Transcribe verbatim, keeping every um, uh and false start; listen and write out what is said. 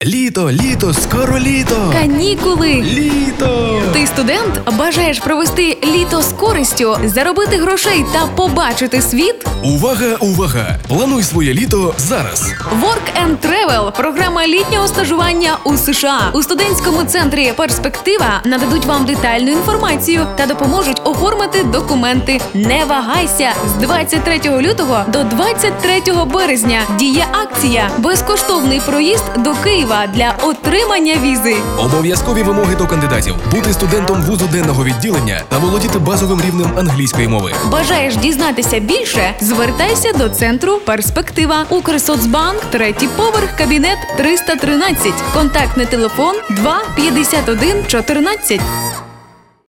Літо, літо, скоро літо! Канікули! Літо! Ти студент? Бажаєш провести літо з користю, заробити грошей та побачити світ? Увага, увага! Плануй своє літо зараз! Work and Travel – програма літнього стажування у США. У студентському центрі «Перспектива» нададуть вам детальну інформацію та допоможуть оформити документи. Не вагайся! З двадцять третього лютого до двадцять третього березня діє акція «Безкоштовний проїзд до Києва» для отримання візи. Обов'язкові вимоги до кандидатів – бути студентом вузу денного відділення та володіти базовим рівнем англійської мови. Бажаєш дізнатися більше? Звертайся до центру «Перспектива». Укрсоцбанк, третій поверх, кабінет триста тринадцять. Контактний телефон два п'ятдесят один чотирнадцять.